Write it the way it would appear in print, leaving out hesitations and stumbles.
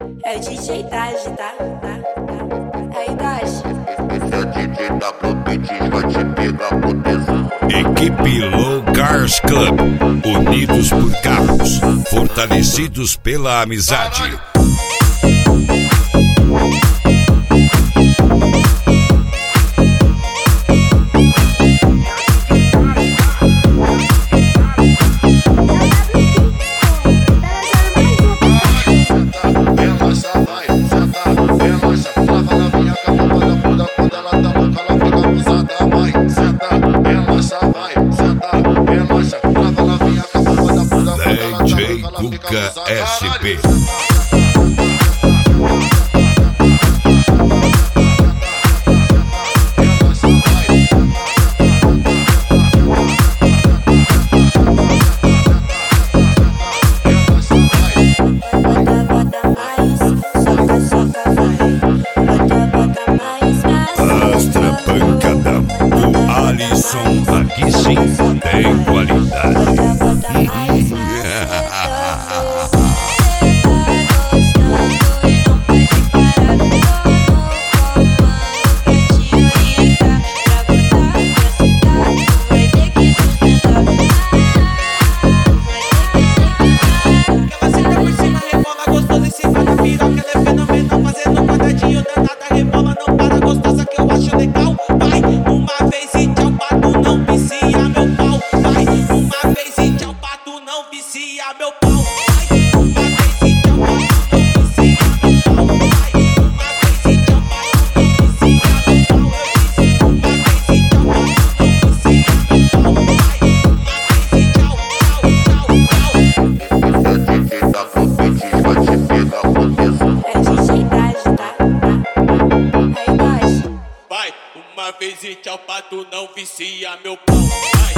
É o DJ Daji, tá? Aí, Daji. Esse é o DJ da Propetis, vai te pegar por tesão. Equipe Low Cars Club, unidos por carros, fortalecidos pela amizade. DJ Cuca SP. Astra pancadão do Alisson, aqui sim tem qualidade. Uma vez e tchau pra tu não vicia meu pau.